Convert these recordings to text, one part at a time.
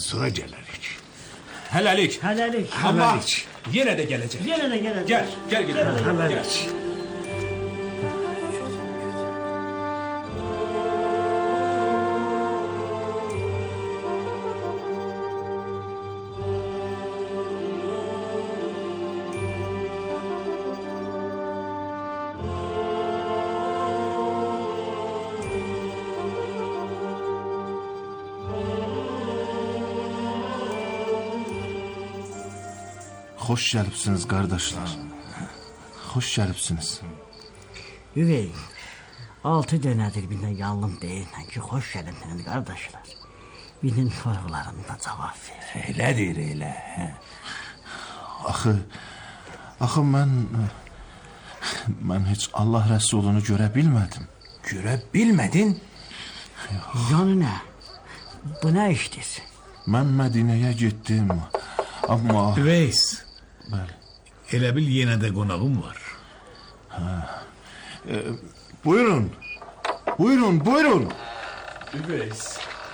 Sıra gelerik. Hələlik. Hələlik. Amma yenə də gələcək. Yenə də gələcək. Gel gidelim. Hələlik. Xoş gəlibsiniz qardaşlar. Xoş gəlibsiniz. Üvey, 6 dönədir birdən yanlım deyirlə ki, xoş gəlibsiniz qardaşlar. Birinin sorğularına cavab ver. Elədir, elə. Axı mən heç Allah Rəsulunu görə bilmədim. Görə bilmədin? Yəni nə? Bu nə işdir? Mən Mədinəyə getdim. Amma... Üveys, Bəli. elə bil yenə də qonağım var. Buyurun. Buyurun. Üveys.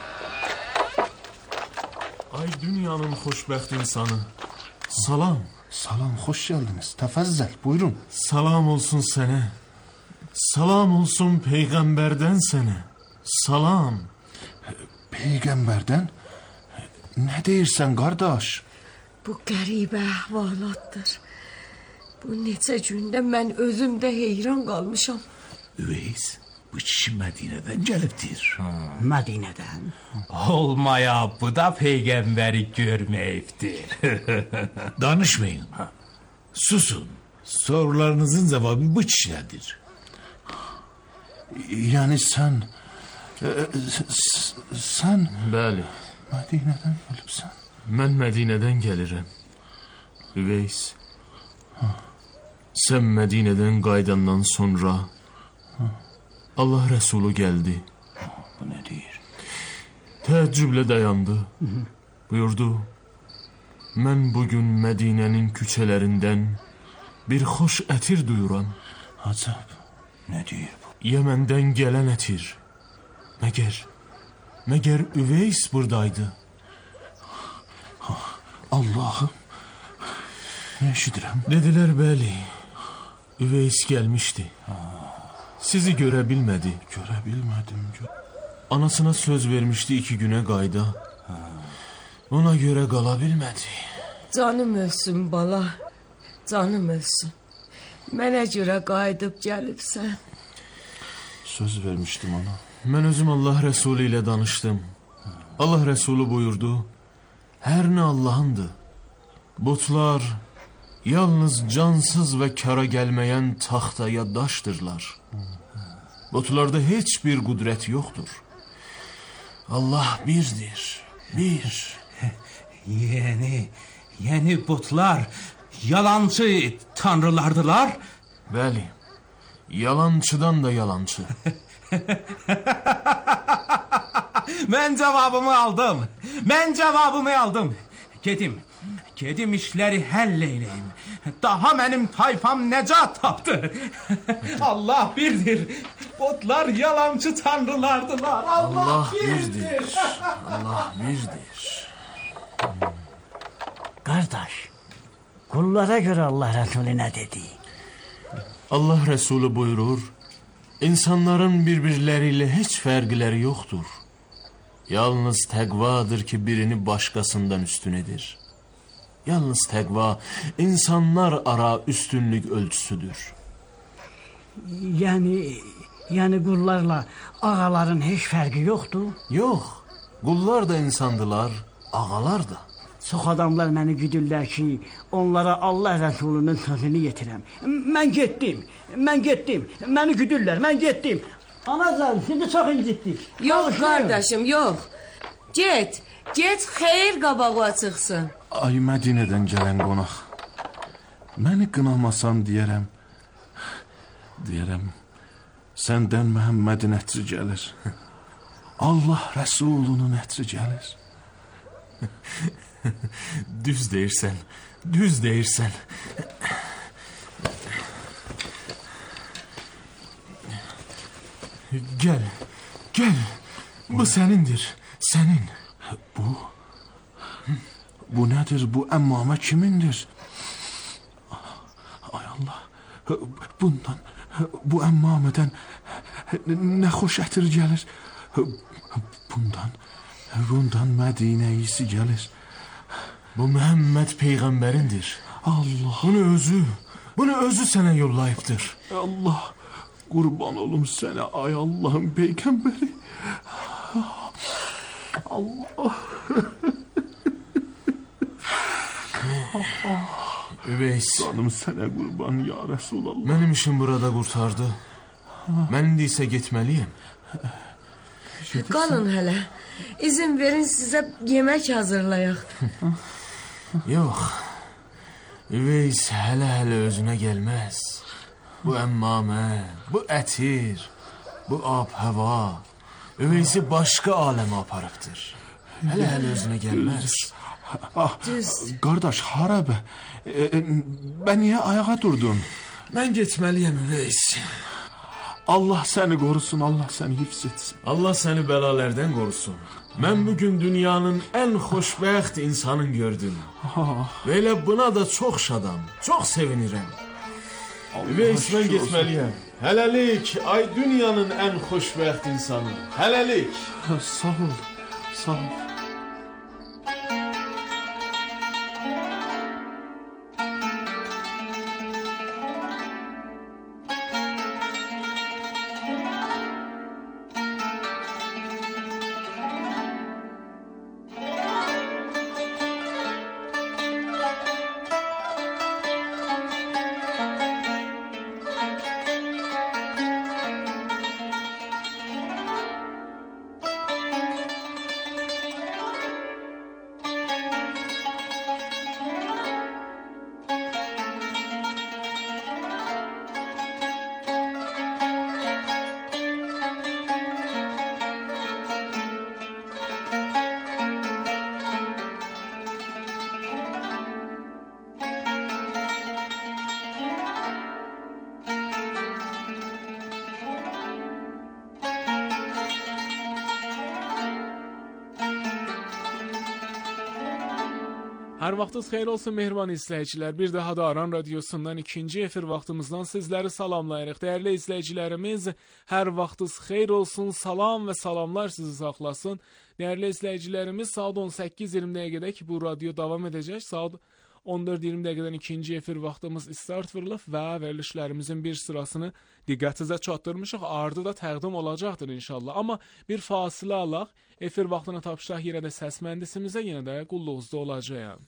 Ay dünyanın xoşbəxt insanı. Salam. Salam, xoş gəldiniz. Təfəzzəl, buyurun. Salam olsun sənə. Salam olsun Peyğəmbərdən sənə. Salam. Peyğəmbərdən? Nə deyirsən, qardaş? Bu qəribə əhvalatdır. Bu neçə gündə mən özümdə heyran qalmışam. Üveys, bu kişi Mədinədən gəlibdir. Mədinədən. Olmaya bu da Peyğəmbəri görməyibdir. Danışmayın. Susun. Sorularınızın cevabı bu kişilərdir. Yəni sən Bəli, Mədinədən gəlibsən. mən Mədinədən gəlirəm. Üveys, sən Mədinədən qaydandan sonra Allah Rəsulu gəldi. Bu nə deyir? Təəccüblə dayandı. Buyurdu, mən bugün Mədinənin küçələrindən bir xoş ətir duyuram. Acab. Nə deyir bu? Yəməndən gələn ətir. Məgər Üveys buradaydı? Allahım. Nə eşidirəm? Dedilər, bəli, Üveys gəlmişdi. Sizi görə bilmədi. Görə bilmədim. Anasına söz vermişdi 2 günə qayda. Ona görə qala bilmədi. Canım ölsün bala. Canım ölsün. Mənə görə qayıdıb gəlibsən. Söz vermişdim ona. Mən özüm Allah Rəsulü ilə danışdım. Allah Rəsulü buyurdu, hər nə Allahındır. Butlar yalnız cansız və kara gəlməyən taxtaya daşdırlar. Butlarda heç bir qüdrət yoxdur. Allah birdir, bir. Yəni butlar yalancı tanrılardılar? Bəli, yalançıdan da yalançı. Mən cavabımı aldım. Gedim işləri həll eyləyim. Daha mənim tayfam nəcat tapdı. Allah birdir. Botlar yalancı tanrılardılar. Allah birdir. Allah birdir. Qardaş, qullara görə Allah Rəsulü nə dedi? Allah Rəsulü buyurur, insanların bir-birləri ilə heç fərqləri yoxdur. Yalnız təqvadır ki, birini başqasından üstün edir. Yalnız təqva insanlar ara üstünlük ölçüsüdür. Yəni qullarla ağaların heç fərqi yoxdur? Yox, qullar da insandılar, ağalar da. Çox adamlar məni güdürlər ki, onlara Allah Rəsulunun sözünü yetirəm. Mən getdim, məni güdürlər, mən getdim. Anacan, şimdi çox incitdik. Yox qardaşım, yox. Get xeyir qabağa çıxsın. Ay Mədinədən gələn qonaq. Məni qınamasan deyərəm, səndən Məhəmmədin ətri gəlir. Allah Rəsulunun ətri gəlir. Düz deyirsən. Gəl. Bu sənindir, sənin. Bu nədir? Bu əmmamə kimindir? Ay Allah. Bundan, bu əmmamədən nə xoş ətir gəlir. Bundan Mədinə iyisi gəlir. Bu Məhəmməd Peyğəmbərindir. Allah. Bunu özü sənə yollayıbdır. Allah. Qurban olum sənə ay Allah'ın Peyğəmbəri. Allah. Üveys, Canım sənə qurban ya Resulallah. mənim işim burada qurtardı. Mən indi isə getməliyim. Qalın hələ. İzin verin sizə yemək hazırlayaq. Yox. Üveys hələ özünə gəlməz. Bu əmmamə, bu ətir, bu ab-hava Üveysi başqa aləmə aparıbdır. Hələ özünə gəlməz. Düz. Qardaş, hara bə? Bə niyə ayağa durdun? Mən getməliyəm Üveys. Allah səni qorusun, Allah səni hifz etsin. Allah səni bəlalərdən qorusun. Mən bugün dünyanın ən xoşbəxt insanını gördüm. Və elə buna da çox şadam, çox sevinirəm. Üveys, mən getməliyəm. Hələlik, ay dünyanın ən xoşbəxt insanı. Hələlik. Sağ ol, sağ ol. Hər vaxtınız xeyir olsun mehriban izləyicilər. Bir daha da Aran Radiosundan ikinci efir vaxtımızdan sizləri salamlayırıq. Dəyərli izləyicilərimiz, hər vaxtınız xeyir olsun, salam və salamlar sizi saxlasın. Dəyərli izləyicilərimiz, saat 18:20 dəqiqədək bu radio davam edəcək. Saat 14:20 dəqiqədən ikinci efir vaxtımız start verilib və verilişlərimizin bir sırasını diqqətinizə çatdırmışıq. Ardı da təqdim olacaqdır inşallah. Amma bir fasilə alaq. Efir vaxtına tapşıraq yenə də səs mühəndisimizə, yenə də qulluğunuzda olacağam.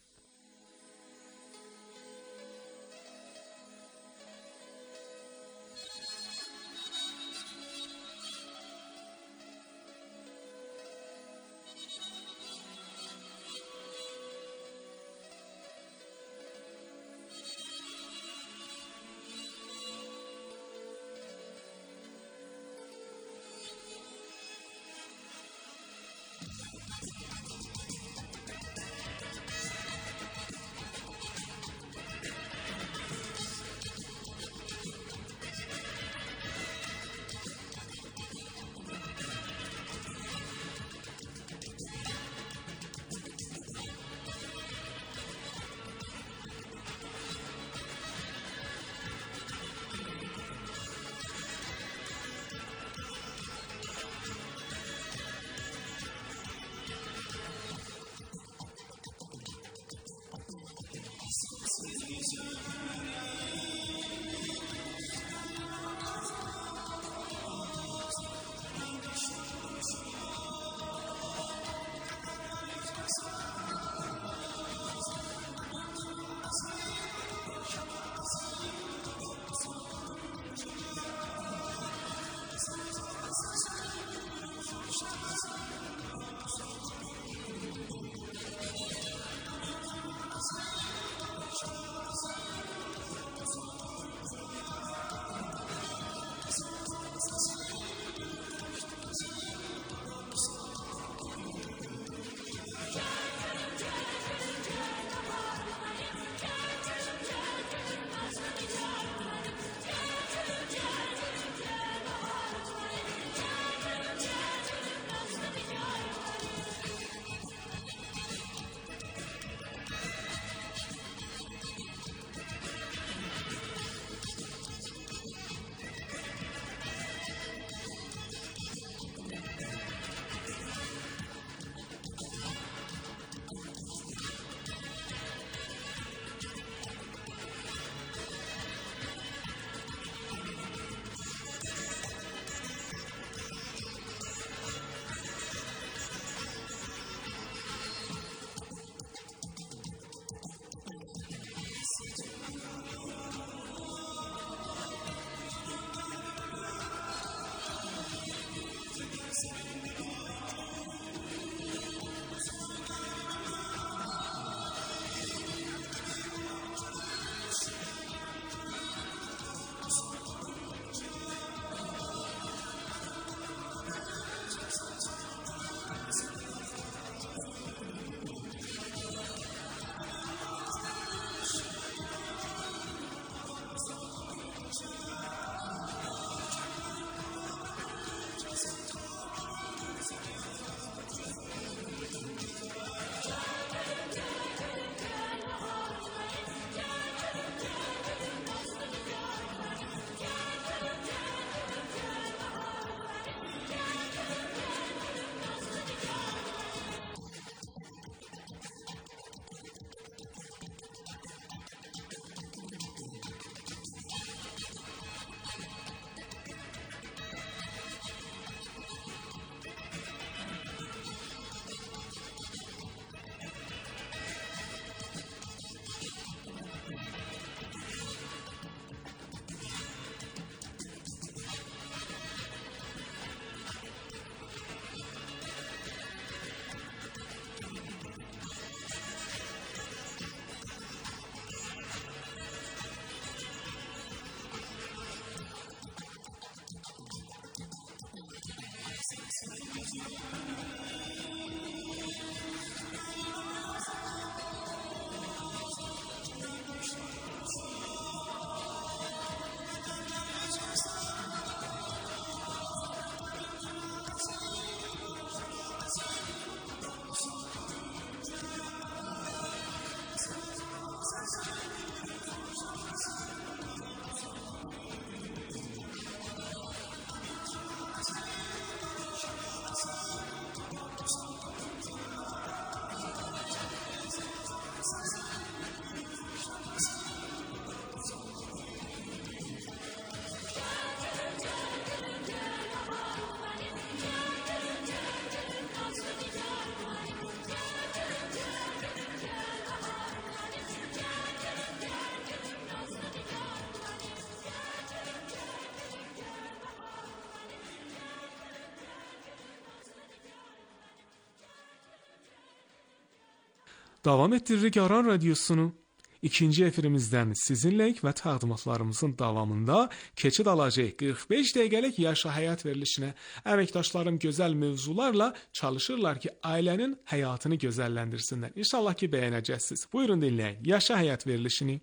Davam ettiririk Aran Radiosunu. İkinci efirimizdən sizinləyik və təqdimatlarımızın davamında keçid alacaq 45 dəqiqəlik yaşa həyat verilişinə. Əməkdaşlarım gözəl mövzularla çalışırlar ki, ailənin həyatını gözəlləndirsinlər. İnşallah ki, bəyənəcəksiniz. Buyurun dinləyin yaşa həyat verilişini.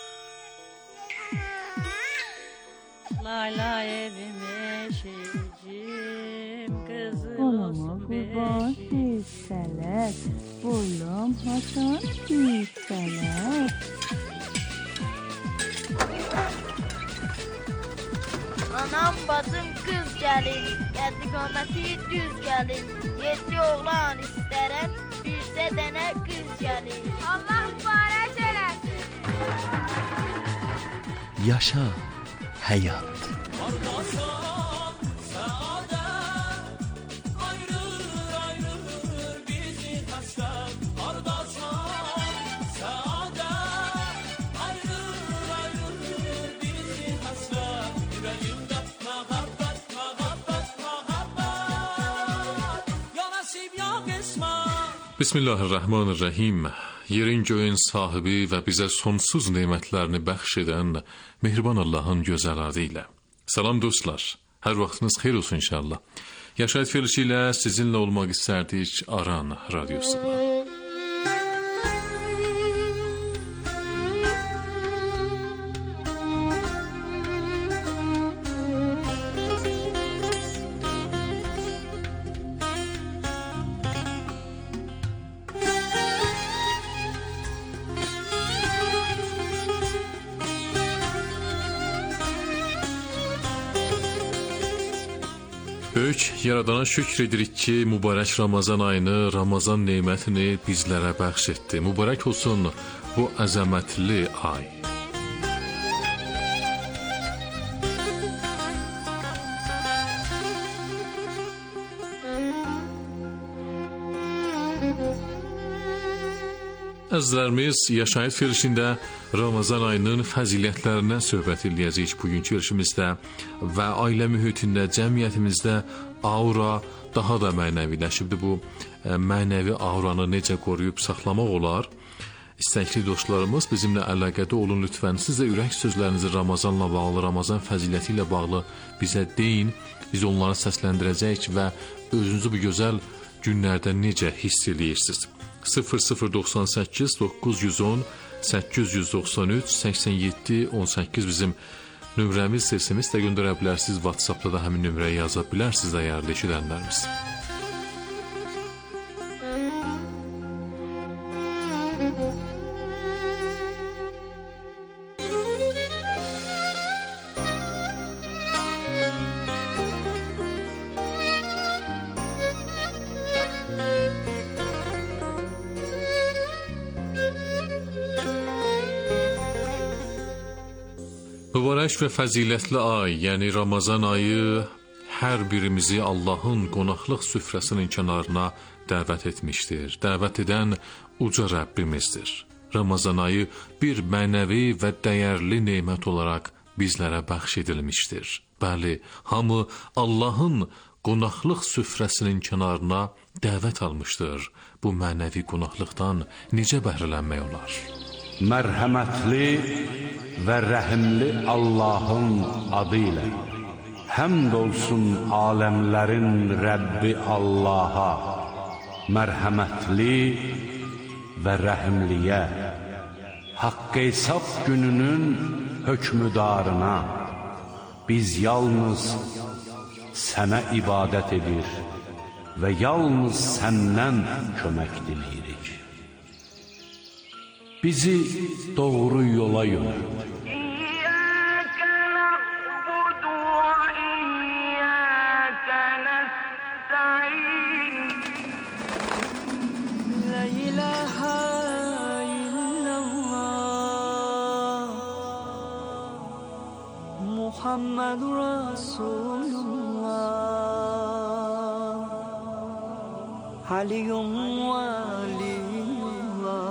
Layla evime şecim kızım kurban hisseler Bulam Hasan hisseler Anam bacım kız gelin Yedigameti düz gelin Yedi oğlan isterem Yüzde dene kız gelin Allah mübarek eylesin Yaşa hayat. Bismillahirrahmanirrahim. Yerin göyün sahibi və bizə sonsuz nemətlərini bəxş edən mehriban Allahın gözəl adı ilə. Salam dostlar, hər vaxtınız xeyir olsun inşallah. Yaşayət verilişi ilə sizinlə olmaq istərdik Aran Radiosunda. Böyük Yaradana şükr edirik ki, mübarək Ramazan ayını, Ramazan nemətini bizlərə bəxş etdi. Mübarək olsun bu əzəmətli ay. Əzizlərimiz, yaşayış verilişində Ramazan ayının fəzilətlərindən söhbət edəcəyik bugünkü verilişimizdə və ailə mühitində, cəmiyyətimizdə aura daha da mənəviləşibdir. Bu mənəvi auranı necə qoruyub saxlamaq olar? İstəkli dostlarımız bizimlə əlaqədə olun lütfən. Siz də ürək sözlərinizi Ramazanla bağlı, Ramazan fəziləti ilə bağlı bizə deyin. Biz onları səsləndirəcəyik və özünüzü bu gözəl günlərdə necə hiss edirsiniz? 0098 910 893 87 18 bizim nömrəmiz, sesimiz də göndərə bilərsiniz. WhatsAppda da həmin nömrəyə yaza bilərsiniz dəyərli eşidənlərimiz. Mübarək və fəzilətli ay, yəni Ramazan ayı hər birimizi Allahın qonaqlıq süfrəsinin kənarına dəvət etmişdir. Dəvət edən uca Rəbbimizdir. Ramazan ayı bir mənəvi və dəyərli nemət olaraq bizlərə bəxş edilmişdir. Bəli, hamı Allahın qonaqlıq süfrəsinin kənarına dəvət almışdır. Bu mənəvi qonaqlıqdan necə bəhrələnmək olar? Mərhəmətli və rəhimli Allahın adı ilə həmd olsun aləmlərin Rəbbi Allaha, mərhəmətli və rəhimliyə, haqq hesab gününün hökmüdarına. Biz yalnız sənə ibadət edir və yalnız səndən kömək diləyirik. Bizi doğru yola yönelt. Muhammed Resulullah Aliyun Veliyullah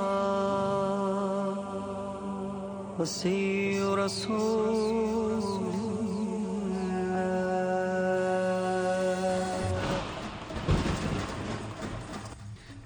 Vasi Resulullah.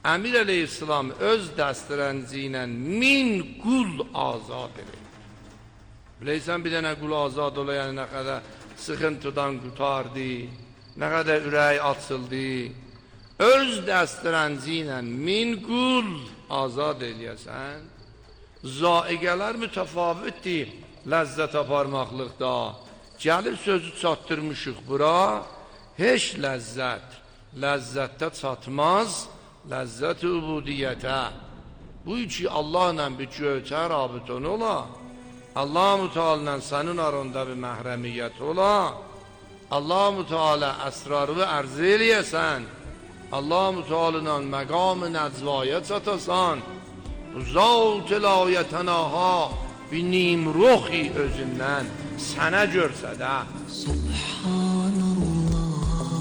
Əmir əleyhissalam öz dəstərənci ilə 1000 qul azad edir. Biləysən bir dənə qul azad ola, yəni nə qədər sıxıntıdan qutardı, nə qədər ürək açıldı. Öz dəstərənci ilə 1000 qul azad eləyəsən, zaiqələr mütəfavitdir ləzzət aparmaqlıqda. Gəlib sözü çatdırmışıq bura, heç ləzzətdə çatmaz, ləzzət-i ubudiyyətə. Bu ki, Allahla bir göyçə rabitən ola, Allah-u Teala'nın sənin aranda bir məhrəmiyyət ola, Allah-u Teala əsrarı ərz eləyəsən, Allah-u Teala'nın məqam-ı nəcvaya çatasan, Zat-ı-layətənaha bir nimruxi özündən sənə görsədə. Subhanallah,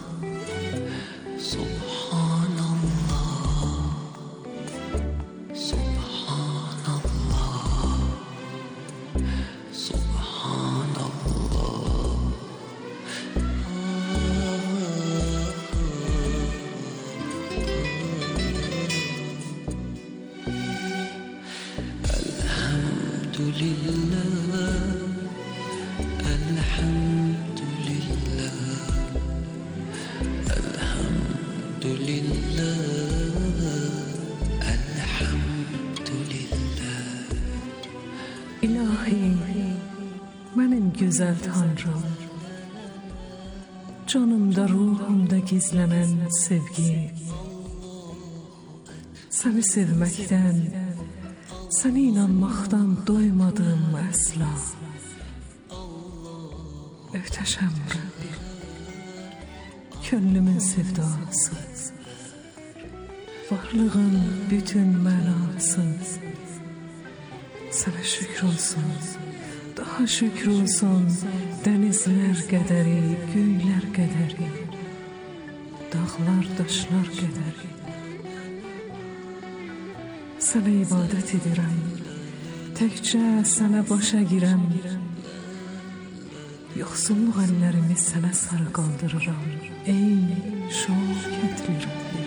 Subhanallah, Subhanallah, Subhanallah. Mənim gözəl Tanrım, canımda, ruhumda gizlənən sevgi, səni sevməkdən, səni inanmaqdan doymadım əsla. Möhtəşəm Rəbbim, könlümün sevdası, varlığın bütün mənası, sənə şükür olsun. Daha şükür olsun dənizlər qədəri, göylər qədəri, dağlar, daşlar qədəri. Sənə ibadət edirəm, təkcə sənə başa girəm. Yoxsulluq əllərimi sənə sarı qaldırıram, ey şöhrətli Rəbbim.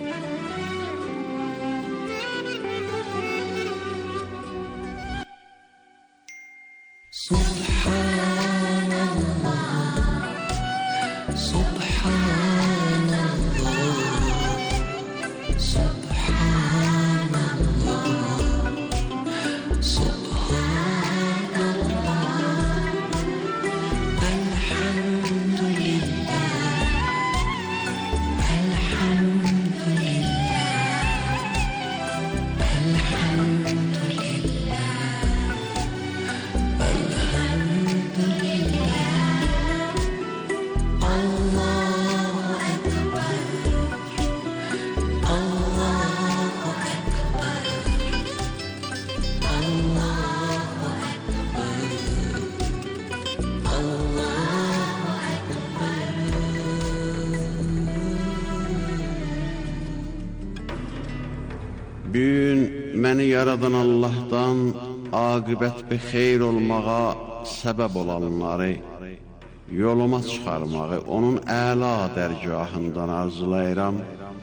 Bugün məni yaradan Allah'tan aqibət bir xeyr olmağa səbəb olanları, yoluma çıxarmağı onun əla dərgahından arzulayıram.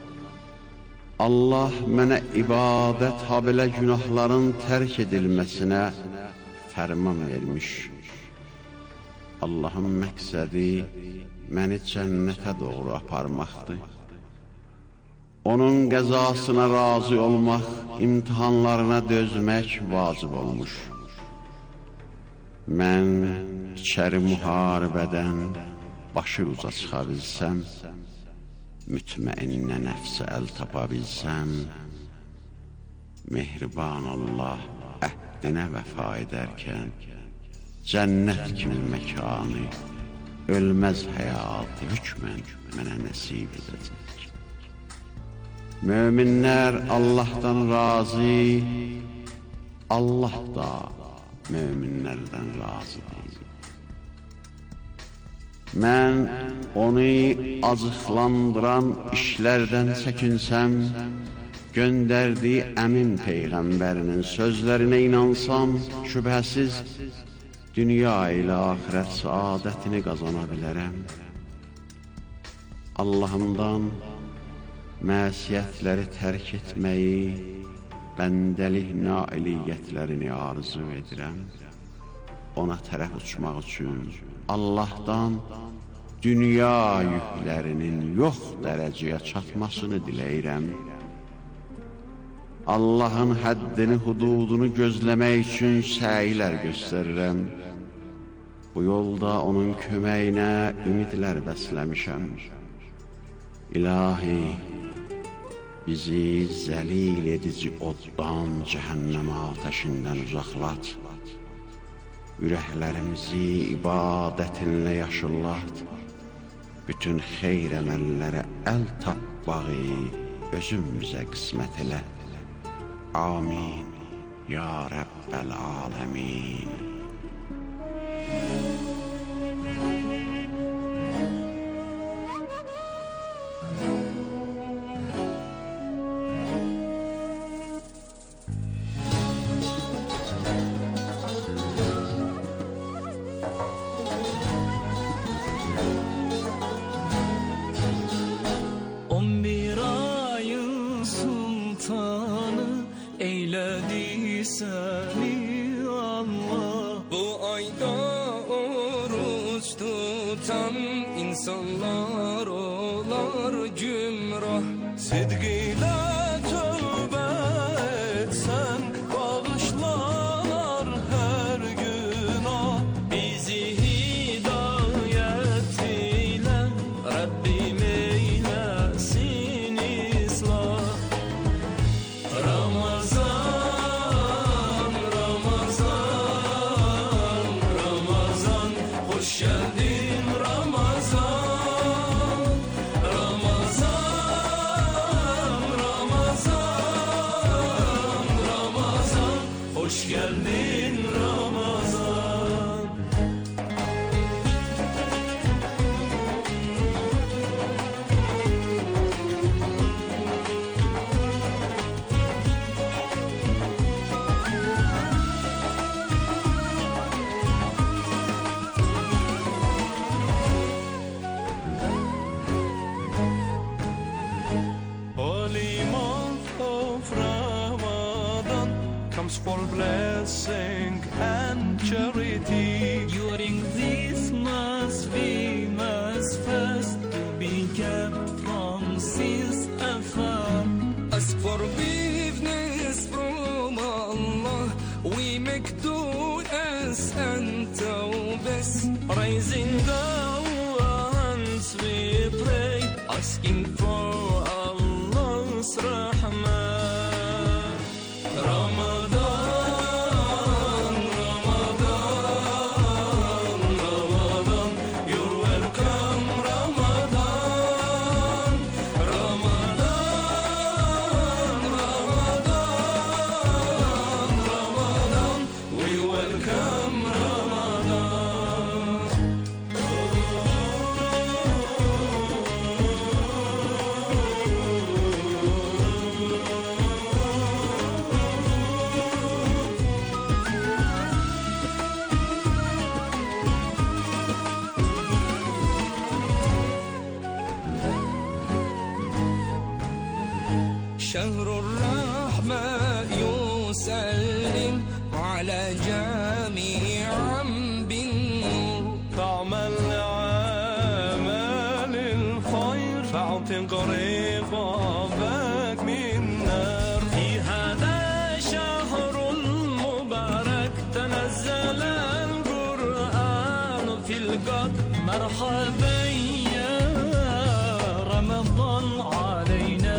Allah mənə ibadət habelə günahların tərk edilməsinə fərman vermiş. Allahın məqsədi məni cənnətə doğru aparmaqdır. Onun qəzasına razı olmaq, imtihanlarına dözmək vacib olmuş. Mən içəri müharibədən başı uca çıxa bilsəm, mütməinnə nəfsə əl tapa bilsəm, mehriban Allah əhdinə vəfa edərkən, cənnət kimi məkanı, ölməz həyatı hökmən mənə nəsib edəcək. Möminlər Allah'tan razı, Allah da möminlərdən razıdır. Mən onu acıqlandıran işlərdən çəkinsəm, göndərdiyi əmin Peyğəmbərinin sözlərinə inansam, şübhəsiz dünya ilə axirət saadətini qazana bilərəm. Allahımdan Məsiyətləri tərk etməyi, bəndəlik nailiyyətlərini arzu edirəm. Ona tərəf uçmaq üçün Allahdan dünya yüklərinin yox dərəcəyə çatmasını diləyirəm. Allahın həddini, hududunu gözləmək üçün səylər göstərirəm. Bu yolda onun köməyinə ümidlər bəsləmişəm. İlahi, bizi zəlil edici oddan, cəhənnəm atəşindən uzaqlat. Ürəklərimizi ibadətinlə yaşıllat. Bütün xeyr əməllərə əl tapmağı özümüzə qismət elə. Amin, ya Rəbbəl aləmin. İnsanlar olar gümrah, sidqilə tövbə etsən bağışlanar hər günah. Bizi hidayət ilə Rəbbim eyləsin islah. Ramazan, Ramazan, Ramazan, hoş geldin Ramazan. Hoş geldin Ramazan. Holy month of Ramadan comes for blessing and charity. During this month we must fast to be kept from sins afar. Ask forgiveness from Allah, we make du'as and tawbas. Raising our hands we pray, asking for Allah's rahmah. Ramadan, Ramadan, Ramadan, you're welcome Ramadan. Ramadan, Ramadan, Ramadan, we welcome Ramadan. شهر الرحمة يسلم على جميع بالنور. تعمل عمل الخير فاعتق رقابك من نار. في هذا شهر المبارك تنزل القرآن في القدر. مرحبا يا رمضان علينا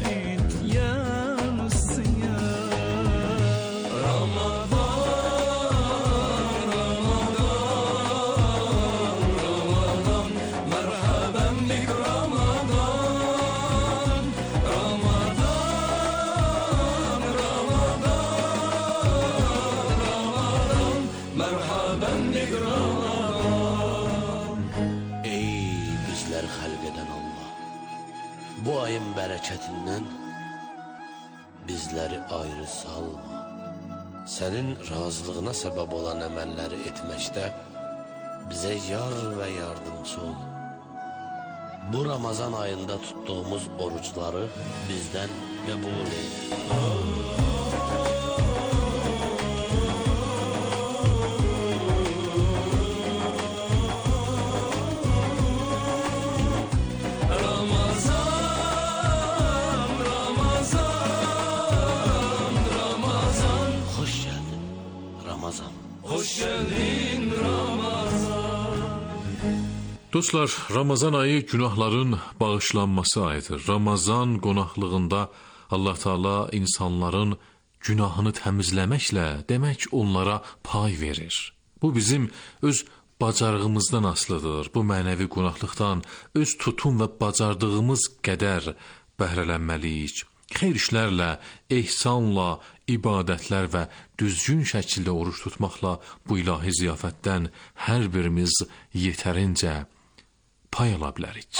Bu ayın bərəkətindən bizləri ayrı salma. Sənin razılığına səbəb olan əməlləri etməkdə bizə yar və yardımcı ol. bu Ramazan ayında tuttuğumuz oruçları bizden qəbul eyle. Hoş geldin Ramazan. Dostlar, Ramazan ayı günahların bağışlanması ayıdır. Ramazan qonaqlığında Allah Taala insanların günahını təmizləməklə demək onlara pay verir. Bu bizim öz bacarığımızdan asılıdır. Bu mənəvi qonaqlıqdan öz tutum və bacardığımız qədər bəhrələnməliyik. Xeyir işlərlə, ehsanla, ibadətlər və düzgün şəkildə oruç tutmaqla bu ilahi ziyafətdən hər birimiz yetərincə pay ala bilərik.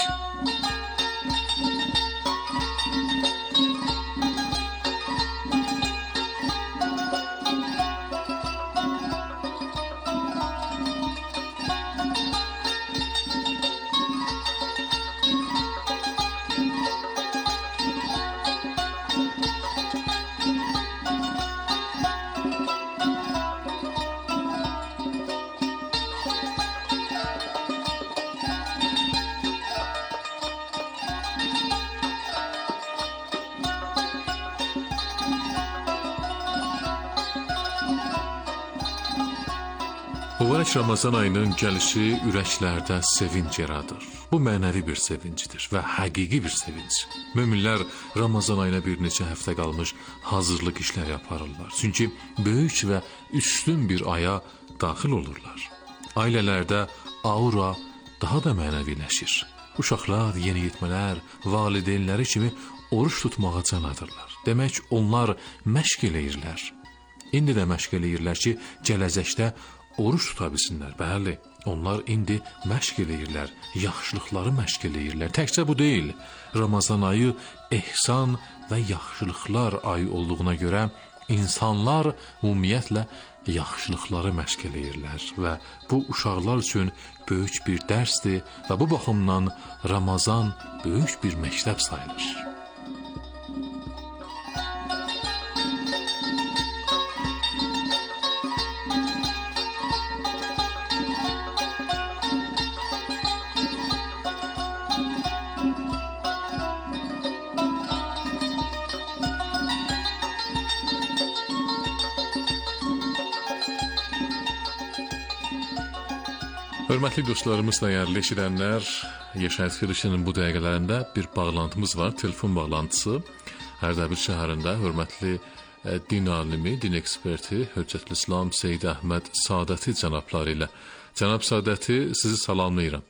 Mübarək Ramazan ayının gəlişi ürəklərdə sevinc yaradır. Bu mənəvi bir sevincidir və həqiqi bir sevinc. Möminlər Ramazan ayına bir neçə həftə qalmış hazırlıq işləri aparırlar. Çünki böyük və üstün bir aya daxil olurlar. Ailələrdə aura daha da mənəviləşir. Uşaqlar, yeniyetmələr, valideynləri kimi oruç tutmağa can atırlar. Demək, onlar məşq eləyirlər. İndi də məşq eləyirlər ki, gələcəkdə oruç tuta bilsinlər. Bəli, onlar indi məşq eləyirlər, yaxşılıqları məşq eləyirlər. Təkcə bu deyil, Ramazan ayı ehsan və yaxşılıqlar ayı olduğuna görə insanlar ümumiyyətlə yaxşılıqları məşq eləyirlər və bu uşaqlar üçün böyük bir dərsdir və bu baxımdan Ramazan böyük bir məktəb sayılır. Hörmətli dostlarımız, dəyərli eşidənlər, Yaşayış Verilişinin bu dəqiqələrində bir bağlantımız var, telefon bağlantısı. Ərdəbil şəhərində hörmətli din alimi, din eksperti, Höccətül İslam Seyid Əhməd Sadəti cənabları ilə. Cənab Sadəti, sizi salamlayıram.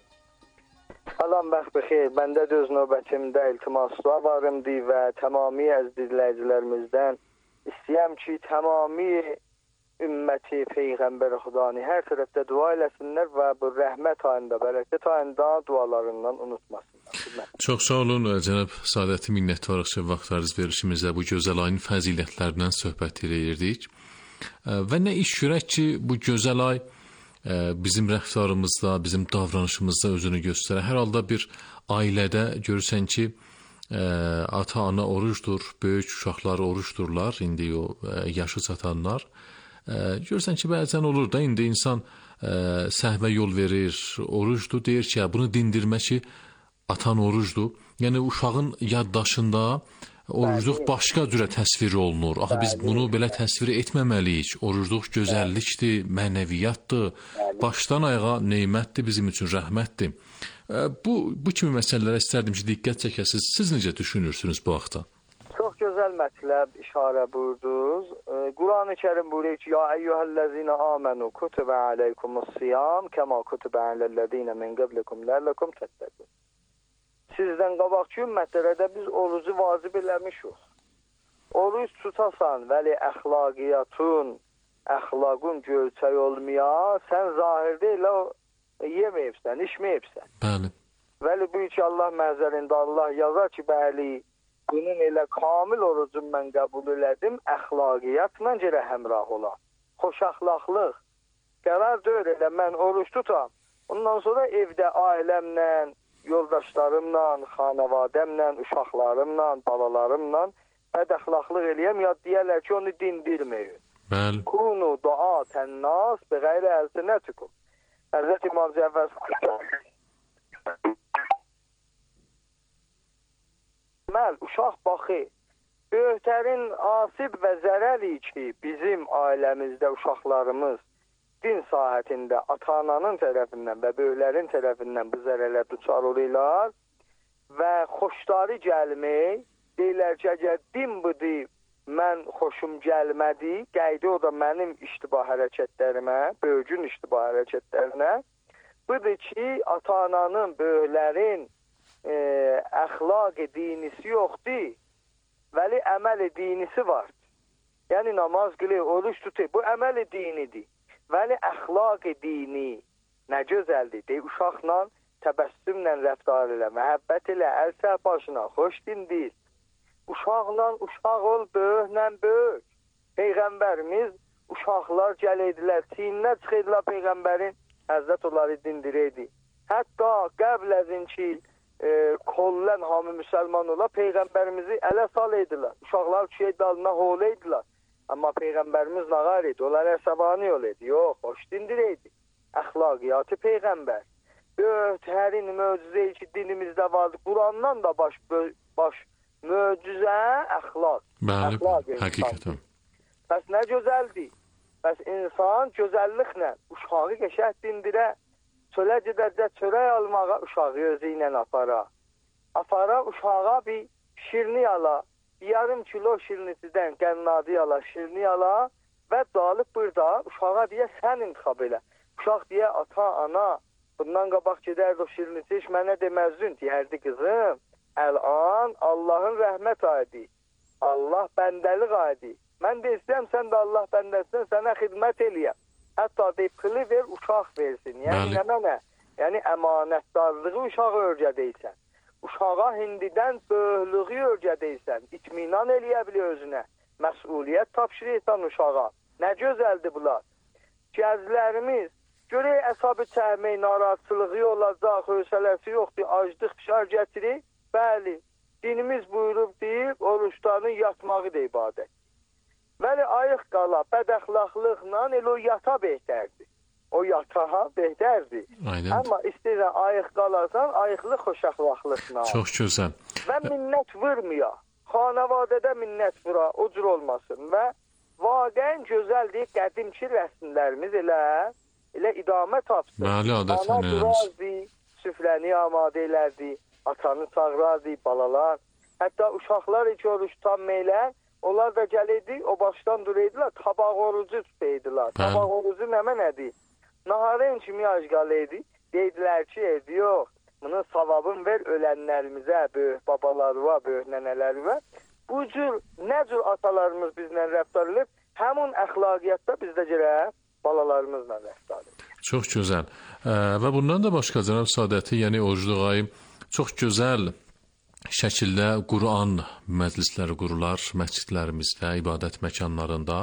Salam, bəxt bixeyr. Məndə də öz növbətimdə iltimaslar varımdır və tamami əziz dinləyicilərimizdən istəyəm ki, tamami ümməti Peyğəmbər Xudani hər tərəfdə dua eləsinlər və bu rəhmət ayında, bərəkət ayında dualarından unutmasınlar. Çox sağ olun, cənab Sadəti, minnətdarıq ki, vaxtlarınız verişimizdə bu gözəl ayın fəzilətlərindən söhbət edirdik. Və nə iş görək ki, bu gözəl ay bizim rəftarımızda, bizim davranışımızda özünü göstərər. Hər halda bir ailədə görürsən ki, ata-ana orucdur, böyük uşaqlar orucdurlar, indi o yaşı çatanlar. Görürsən ki, bəzən olur da, indi insan səhvə yol verir, orucdur, deyir ki, bunu dindirmə ki, atan orucdur. Yəni, uşağın yaddaşında orucluq başqa cürə təsvir olunur. Axı, biz bunu belə təsvir etməməliyik. Orucluq gözəllikdir, mənəviyyatdır, başdan ayağa neymətdir, bizim üçün rəhmətdir. Bu kimi məsələlərə istərdim ki, diqqət çəkəsiniz. Siz necə düşünürsünüz bu haqda? Çox gözəl mətləb işarə buyurdunuz. Quran-ı Kərim buyuruyor ki, ya eyyuhellezine amenu kutube aleykumus-siyam kema kutube alellezine min qablikum la'allakum tattaqun. Sizdən qabaqki ümmətlərə də biz orucu vacib eləmişik. Oruç tutasan, vəli əxlaqiyyatun, əxlaqun gölçək olmaya, sən zahirdə elə yeməyibsən, içməyibsən. Bəli. Vəli bu ki, Allah məzərində Allah yazar ki, bəli, bunun elə kamil orucun mən qəbul elədim, əxlaqiyyatla görə həmrah olan. Xoş əxlaqlıq. Qərar deyir elə, mən oruç tutam. Ondan sonra evdə ailəmlə, yoldaşlarımla, xanavadəmlə, uşaqlarımla, balalarımla bədəxlaqlıq eləyəm, ya deyərlər ki, onu dindirməyin. Bəli. Kunu dua tənnas bəğəyri əlsinətikum. Həzrət İmam Cəvvəz uşaq baxı, öhtərin asib və zərəli ki, bizim ailəmizdə uşaqlarımız din sahətində ata-ananın tərəfindən və böyüklərin tərəfindən bu zərərlə duçar olurlar və xoşları gəlmək, deyirlər ki, əgər din budur, mən xoşum gəlmədi, qəydi o da mənim iştibah hərəkətlərimə, böyücün iştibah hərəkətlərinə, budur ki, ata-ananın, böyüklərin əxlaq-ı dinisi yoxdur, vəli əməl-i dinisi var. Yəni, namaz qılı, oruç tutur, bu əməl-i dinidir. Vəli əxlaq-ı dini nə gözəldir, deyir, uşaqla təbəssümlə rəftar elə, məhəbbət elə, əl-səh başına, xoş dindir. Uşaqla uşaq ol, böyüklə böyük. Peyğəmbərimiz uşaqlar gəlirdilər, çiyinlə çıxırdılar Peyğəmbərin, Həzrət onları dindirəydi. Hətta qəbl əzin ki, kollən hamı müsəlman ola, Peyğəmbərimizi ələ salaydılar. Uşaqlar düşəydi dalına hoğlaydılar. Amma Peyğəmbərimiz nağar idi, onlar əsəbani ol idi. Yox, hoş dindirəydi. Əxlaqiyyatı Peyğəmbər. Öhtərin möcüzə ki, dinimizdə vardı. Qurandan da baş möcüzə əxlaq. Bəli, həqiqətən. Bəs nə gözəldir? Bəs insan gözəlliklə uşağı qəşəng dindirə, çölə gedəcək çörək almağa, uşağı özü ilə apara. Apara uşağa bir şirni ala, yarım kilo şirnisidən qənnadi ala, şirni ala və dalıb burada uşağa deyə sən intiqab elə. Uşaq deyə ata, ana, bundan qabaq gedərdi o şirnisi, heç mənə deməzdin, deyərdi qızım. Əl-an Allahın rəhmət aydı. Allah bəndəlik aydı. Mən də istəyəm, sən də Allah bəndəsindən sənə xidmət eləyəm. Hətta deyib, pılı ver, uşaq versin. Yəni, nə? Yəni, əmanətdarlığı uşağı örgədəysən. Uşağa hindidən böyüklüğü örgədəysən. İtminan eləyə bilir özünə. Məsuliyyət tapşırıysan uşağa. Nə gözəldir bunlar. Gəzlərimiz, görək əsabı çəkmək, narahatçılığı olacaq, hövsələsi yoxdur, aclıq fişar gətirir. Bəli, dinimiz buyurub deyib, oruçlarının yatmağı da ibadət. Bəli, ayıq qala, bədəxlaqlıqla elə o yata behtərdir. O yataha behtərdir. Aynen. Amma istəyirsən ayıq qalarsan, ayıqlıq xoşaxlaqlıqla. Çox gözəl. Və minnət vurmuyor. Xanavadədə minnət vura, o cür olmasın. Və vaqəən gözəldir, qədimki rəsmlərimiz elə idamə tapsın. Bəli, adət ana durardı, süfrəni amadə elərdi, atanı çağırardı, balalar. Hətta uşaqlar iki oruç tutanmayla, onlar da gəlirdi, o başdan duraydılar, tabaq orucu tutaydılar. Tabaq orucu nəmə nədir? Naharın kimi acqalıydı, deydilər ki, yox, bunun savabını ver ölənlərimizə, böyük babalarına, böyük nənələrimə. Bu cür, nə cür atalarımız bizlə rəftar edib, həmin əxlaqiyyatda bizdə görə balalarımızla rəftar edib. Çox gözəl. Və bundan da başqa Cənab Sadəti, yəni Orucluq ayı çox gözəl şəkildə Quran məclisləri qurular məscidlərimizdə, ibadət məkanlarında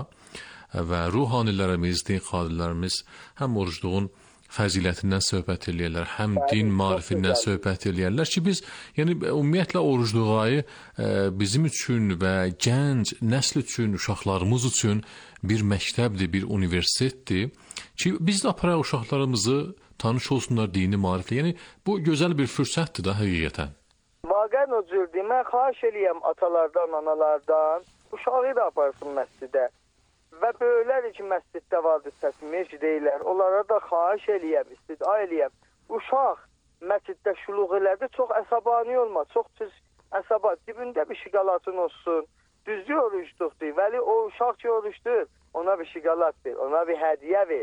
və ruhanilərimiz, din xadimlərimiz həm orucluğun fəzilətindən söhbət eləyirlər, həm din marifindən söhbət eləyirlər ki, biz, yəni ümumiyyətlə orucluq ayı bizim üçün və gənc nəsl üçün, uşaqlarımız üçün bir məktəbdir, bir universitetdir ki, biz də aparaq uşaqlarımızı tanış olsunlar dini mariflə. Yəni bu gözəl bir fürsətdir də həqiqətən. Vaqən o cür demə, xahiş eləyəm atalardan, analardan, uşağı da aparsın məscidə. Və böyüklər ki, məsciddə vardır səsmiş deyilər, onlara da xahiş eləyəm, istida eləyəm. Uşaq məsciddə şuluq elədi, çox əsabani olma, çox tüz əsaba, dibində bir şiqalatın olsun, düzlü oruçluqdur. Vəli o uşaq ki oruçdur, ona bir şiqalat ver, ona bir hədiyə ver.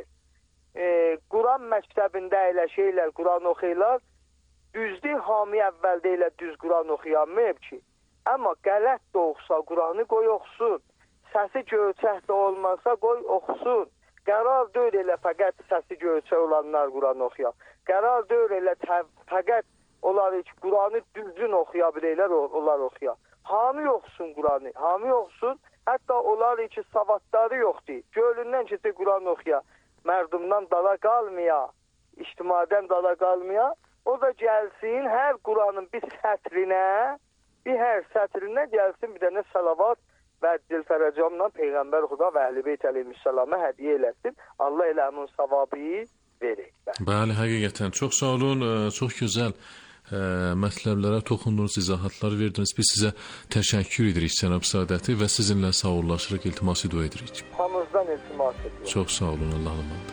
Quran məktəbində elə şeylər, Quran oxuyurlar, düzdür, hami əvvəldə elə düz Quran oxuyanmayıb ki. Amma qələt də oxusa, Quranı qoy oxusun. Səsi göyçək də olmasa qoy oxusun. Qərar deyil elə fəqət səsi göyçək olanlar Quran oxuyan. Qərar deyil elə fəqət onlar ki, Quranı düzgün oxuya bilirlər, onlar oxuyan. Hami oxusun Quranı, hami oxusun. Hətta onlar ki, savadları yoxdur. Gölündən keçir Quran oxuya. Mərdumdan dala qalmaya, ictimadən dala qalmaya. O da gəlsin, hər Quranın bir hər sətrinə gəlsin bir dənə salavat və Dilfərəcamla Peyğəmbər Xuda və Əhl-i Beyt əleyhissalama hədiyyə eləsin. Allah elə onun savabı verir. Bəli, həqiqətən çox sağ olun, çox gözəl mətləblərə toxundunuz, izahatlar verdiniz. Biz sizə təşəkkür edirik cənab Sadəti və sizinlə sağollaşırıq, iltiması dua edirik. Hamımızdan iltimas edirik. Çox sağ olun, Allah'a emanet.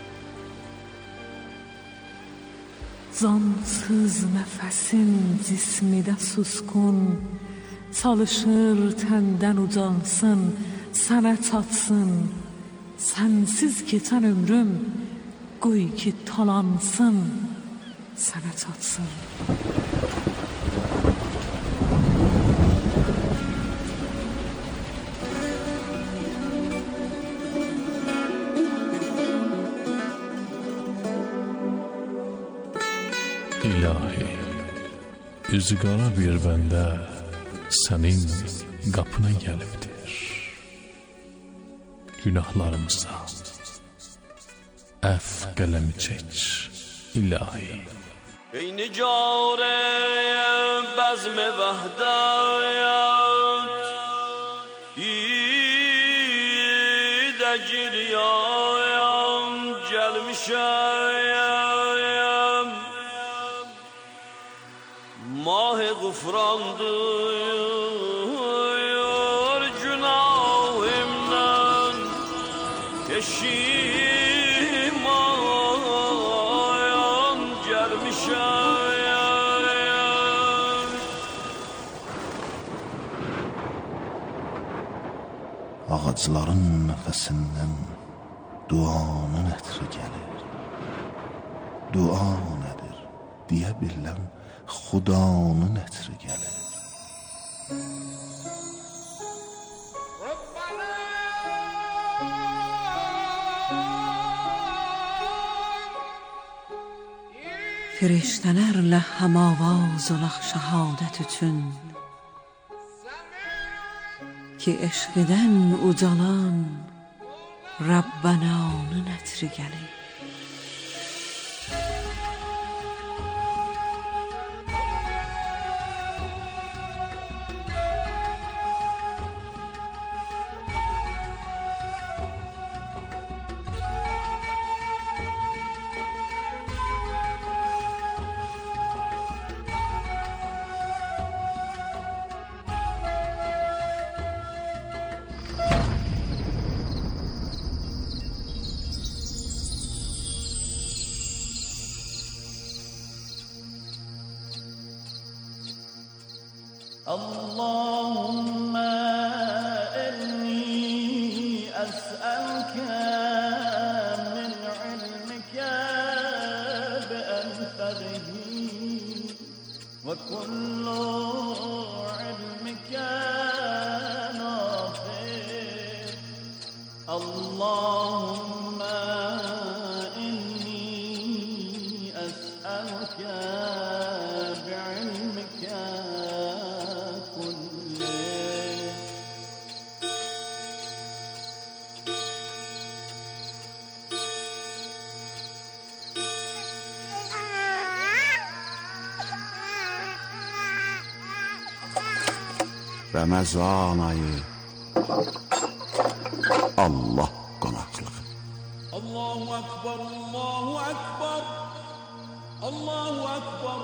Cansız nəfəsin cismidə suskun, çalışır təndən ucansın, sənə çatsın. Sənsiz keçən ömrüm, qoy ki talansın, sənə çatsın. İlahi, üzü qara bir bəndə sənin qapına gəlibdir. Günahlarımıza əff qələmi çək, ilahi. ای نگار بزم وحدت دیده گریایم gelmişem ماه غفراندır günahımdan peşiman gelmişem. Ağacların nəfəsindən duanın ətri gəlir. Dua nədir? Deyə biləm, Xudanın ətri gəlir. Firiştələrlə həmavaz olaq şəhadət üçün ki eşqdən ucalan Rabbənanın ətri gəlir. اللهم إني أسألك من علمك بأنفذه وكل علمك نافع. اللهم إني أسألك بعلمك Ramazan ayı Allah qonaqlığı. Allahu Ekber, Allahu Ekber, Allahu Ekber,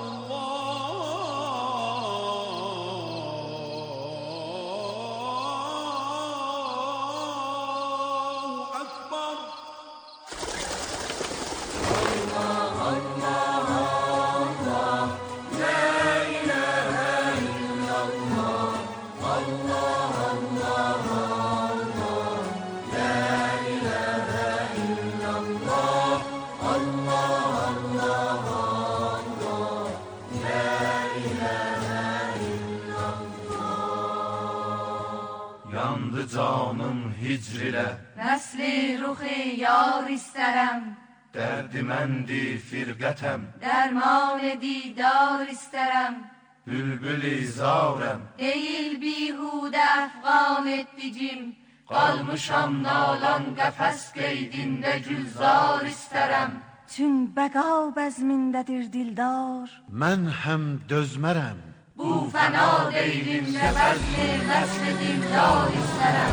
Allahu Ekber. Allah, Allah, Allah, la ilahe illallah. Allah, Allah, Allah, la ilahe illallah. Allah, Allah, Allah, la ilahe illallah. Yandı canım hicrilə, Nəsli ruhi yar istərəm, Dərdiməndi firqətəm, dərman didar istərəm. bülbül izarəm, Deyil bihudə əfqan etdicim, qalmışam nalan qəfəs qeydində gülzar istərəm. Çün bəqa bəzmindədir dildar. Mən həm dözmərəm. Bu fəna deyrimdə bəzmi vəsli dildar istərəm.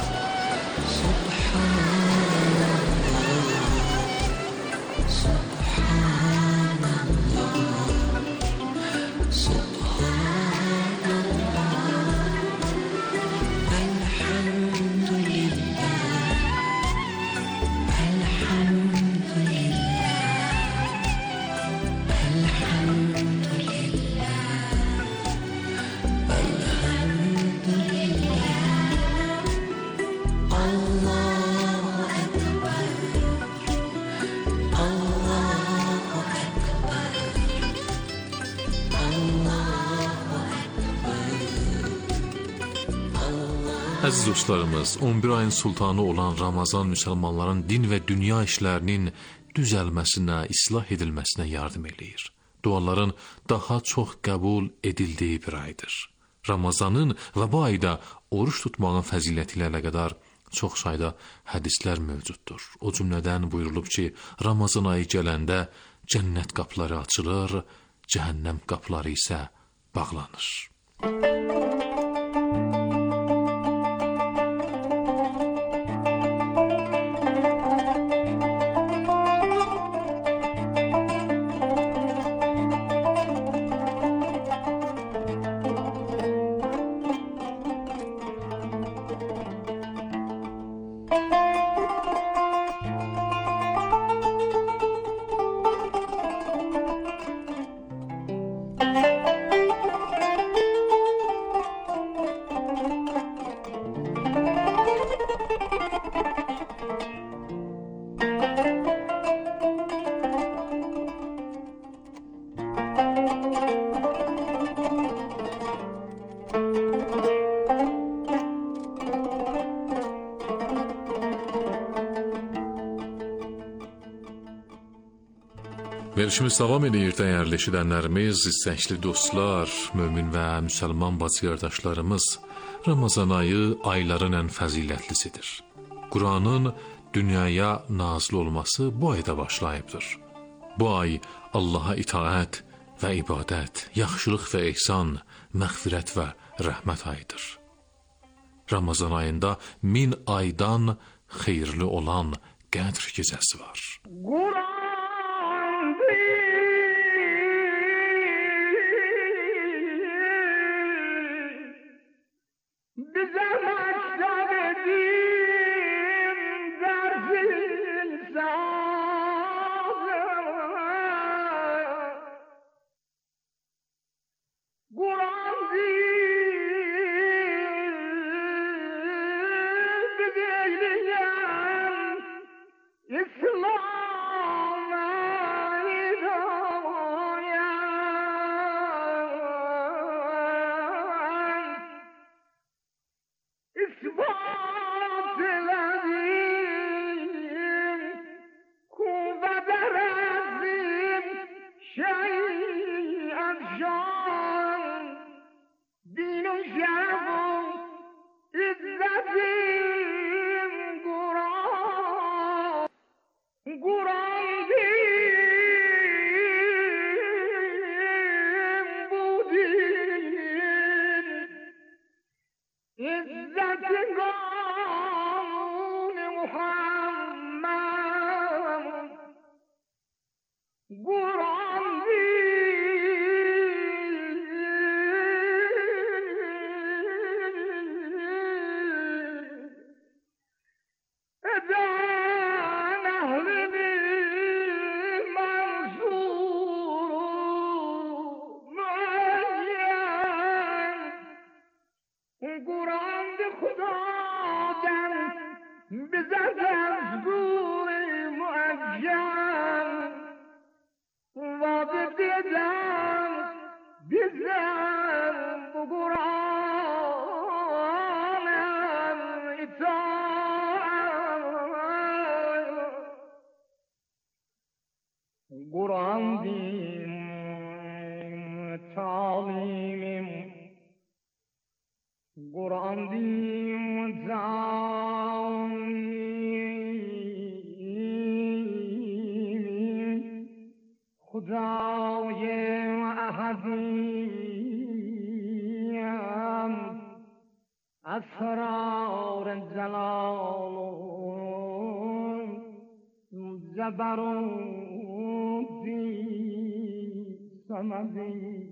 Əziz dostlarımız, 11 ayın sultanı olan Ramazan müsəlmanların din və dünya işlərinin düzəlməsinə, islah edilməsinə yardım eləyir. Duaların daha çox qəbul edildiyi bir aydır. Ramazanın və bu ayda oruç tutmağın fəziləti ilə əlaqədar çox sayda hədislər mövcuddur. O cümlədən buyurulub ki, Ramazan ayı gələndə cənnət qapıları açılır, cəhənnəm qapıları isə bağlanır. Verişimiz davam edir, dəyərli eşidənlərimiz, istəkli dostlar, mömin və müsəlman bacı qardaşlarımız. Ramazan ayı ayların ən fəzilətlisidir. Quranın dünyaya nazil olması bu ayda başlayıbdır. Bu ay Allaha itaət və ibadət, yaxşılıq və ehsan, məğfirət və rəhmət ayıdır. Ramazan ayında 1000 aydan xeyirli olan qədr gecəsi var. خدای احدیم اسرار جلال جبروتی صمدی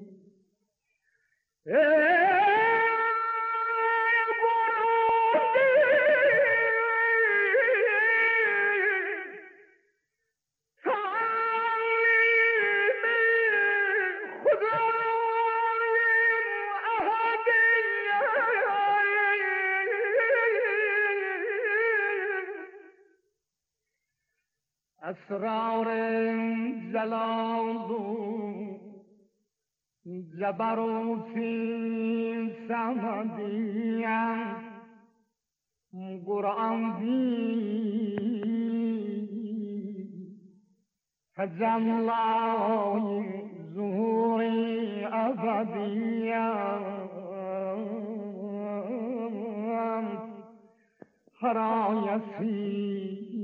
اسرار جلال جبروتی صمدیم قرآن دی تجلای ظهوری ابدیم هرایسی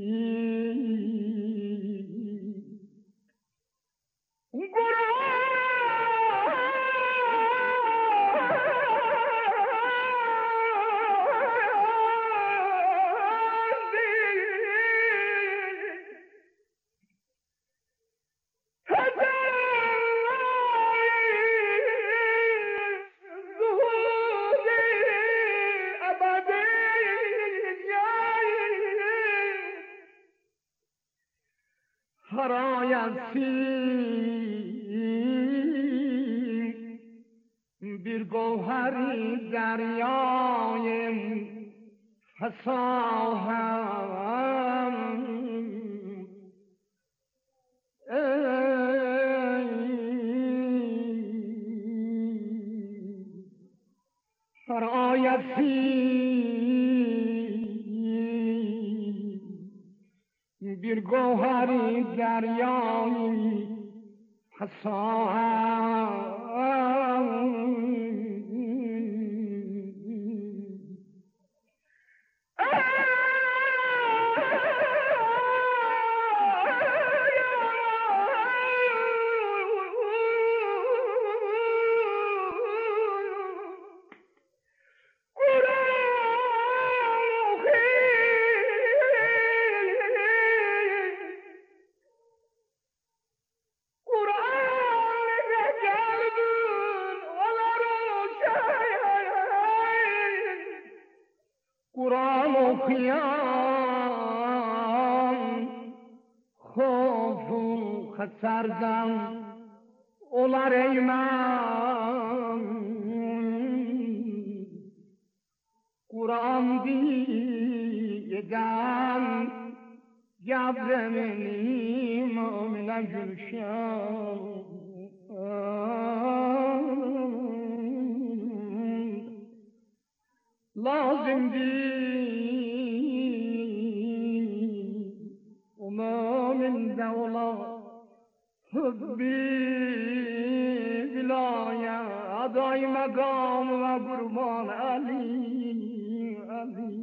bir gevheri deryayım fesahem her ayeti bir gevheri deryayım fesahem Kur'an okuyan خوفu xəsərdən olar eymən Kur'an diyeden Gavremin müminə gülşən lazimdir o müminde ola hübbi bilaya aday makam ve kurban Ali Ali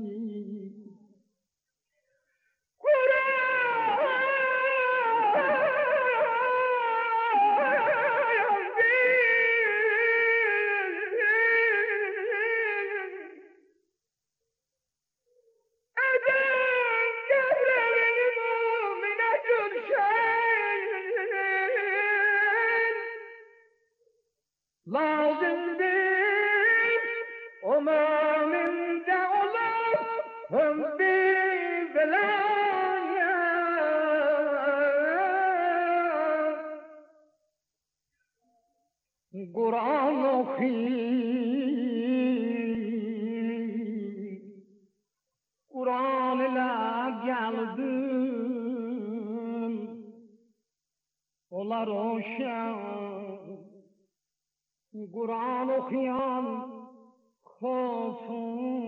lazımdır o müminde olan hübbi belaya Kur'an okuyup Kur'an ile geldim olar oşan Kur'an okuyan خوفu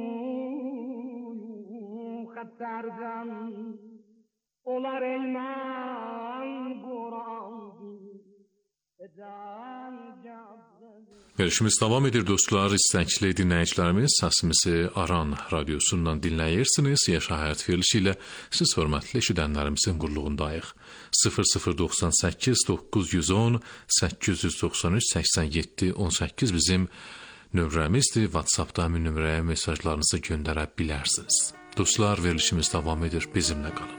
xəttərdən olar eymən Kur'an Verilişimiz devam edir dostlar. İstəkli dinləyicilərimiz, səsimizi Aran radiosundan dinləyirsiniz. Yaşa həyat verilişi ilə siz hörmətli eşidənlərimizin qulluğundayıq. 0098 910 893 87 18 bizim nömrəmizdir. WhatsAppda həmin nömrəyə mesajlarınızı göndərə bilərsiniz. Dostlar, verilişimiz devam edir. Bizimlə qalın.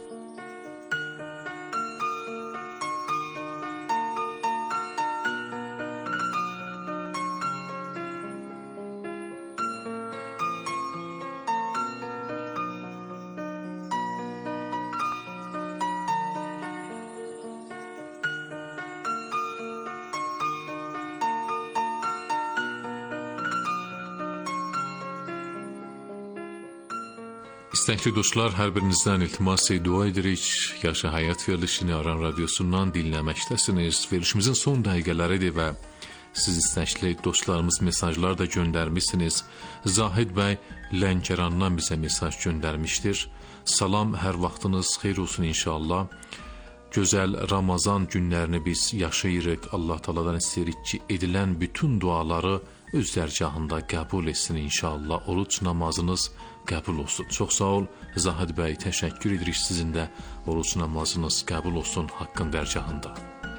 İstəkli dostlar, hər birinizdən iltimas dua edirik. Yaşa həyat verilişini Aran radiosundan dinləməkdəsiniz. Verilişimizin son dəqiqələridir və siz istəkli dostlarımız mesajlar da göndərmişsiniz. Zahid bəy Lənkərandan bizə mesaj göndərmişdir. Salam, hər vaxtınız xeyir olsun inşallah. Gözəl Ramazan günlərini biz yaşayırıq. Allah Taala'dan istəyirik ki, edilən bütün duaları öz dərgahında qəbul etsin inşallah. Oruç namazınız qəbul olsun. Çox sağ ol Zahid bəy, təşəkkür edirik sizin də. Oruç namazınız qəbul olsun Haqqın dərgahında.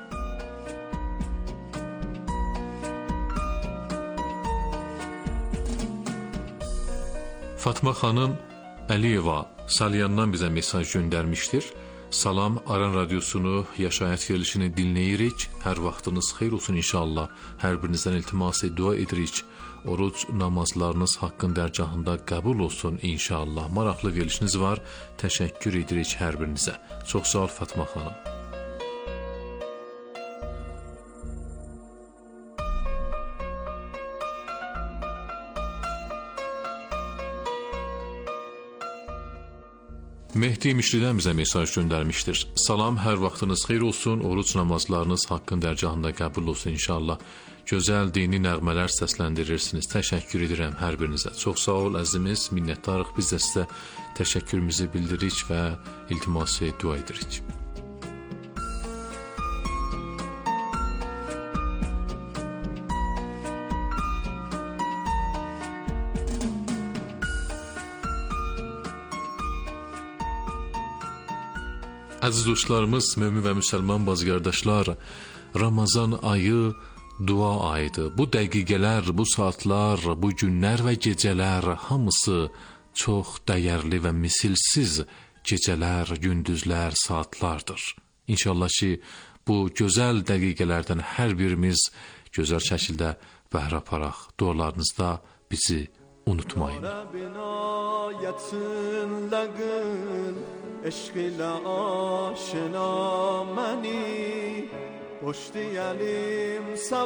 Fatma xanım Əliyeva Salyandan bizə mesaj göndərmişdir. Salam, Aran radiosunu, yaşayət verilişini dinləyirik. Hər vaxtınız xeyir olsun inşallah. Hər birinizdən iltimas dua edirik. Oruç namazlarınız Haqqın dərgahında qəbul olsun inşallah. Maraqlı verilişiniz var. Təşəkkür edirik hər birinizə. Çox sağ ol Fatma xanım. Mehdi Mişlidən bizə mesaj göndərmişdir. Salam, hər vaxtınız xeyir olsun. Oruç namazlarınız Haqqın dərgahında qəbul olsun inşallah. Gözəl dini nəğmələr səsləndirirsiniz. Təşəkkür edirəm hər birinizə. Çox sağ ol əzimiz, minnətdarıq. Biz də sizə təşəkkürümüzü bildiririk və iltiması dua edirik. Əziz dostlarımız, mömin və müsəlman bazı qardaşlar, Ramazan ayı dua ayıdır. Bu dəqiqələr, bu saatlar, bu günlər və gecələr hamısı çox dəyərli və misilsiz gecələr, gündüzlər, saatlardır. İnşallah ki, bu gözəl dəqiqələrdən hər birimiz gözəl şəkildə bəhrə aparaq. Dualarınızda bizi unutmayın. عشق آشنا منی پشتی علیم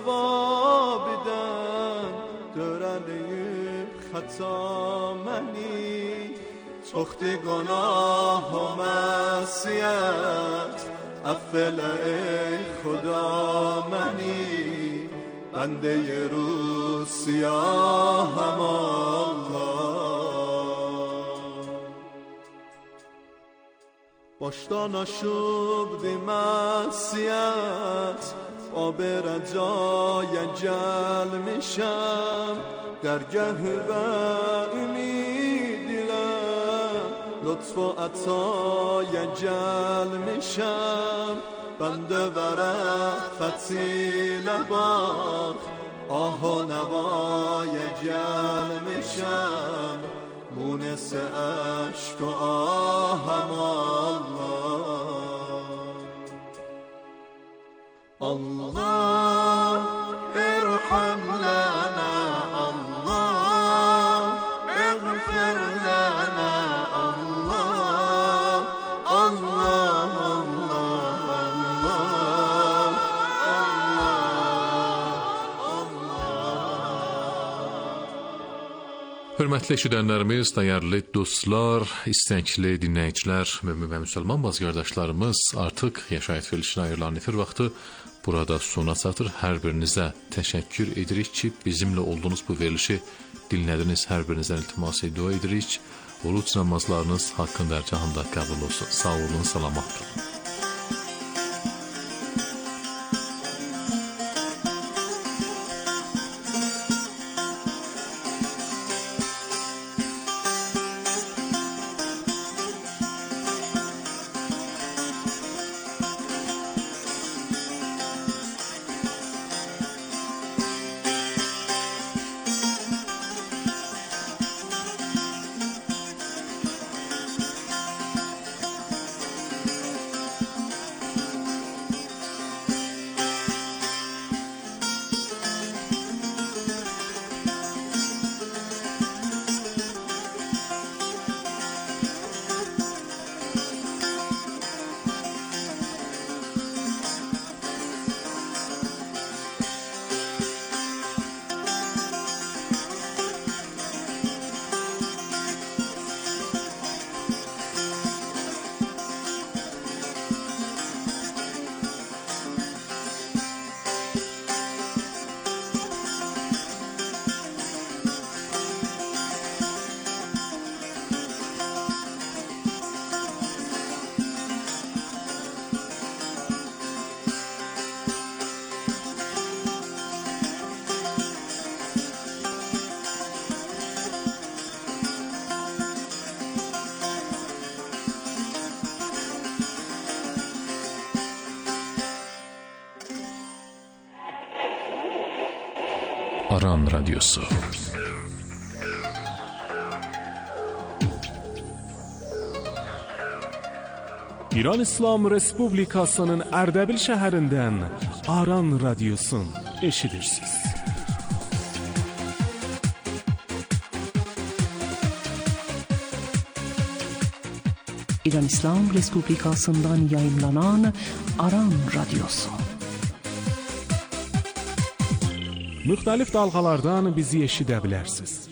ثوابدن دورلیم خطا منی چختی گناه و معصیت افل ای خدا منی بنده روز سیاهم الله باشتان آشوب دی معصیت آب رجای جل میشم درگه و امیدیلم لطف و عطای جل میشم بنده ورفتی لباق آه و نوای جل میشم مونس عشق و آهم الله ارحم لنا الله اغفر لنا الله الله Hörmətli eşidənlərimiz, dəyərli dostlar, istəkli dinləyicilər, mömin və müsəlman bazı qardaşlarımız, artıq yaşayət verilişinə ayrılan efir vaxtı burada sona çatır. Hər birinizə təşəkkür edirik ki, bizimlə olduğunuz bu verilişi dinlədiniz. Hər birinizdən iltiması dua edirik. Oruç namazlarınız Haqqın dərgahında qəbul olsun. Sağ olun, salamat qalın. Aran Radyosu. İran İslam Respublikasının Ərdəbil şəhərindən Aran Radyosun eşidirsiniz. İran İslam Respublikasından yayınlanan Aran Radyosu. Müxtəlif dalğalardan bizi eşidə bilərsiniz.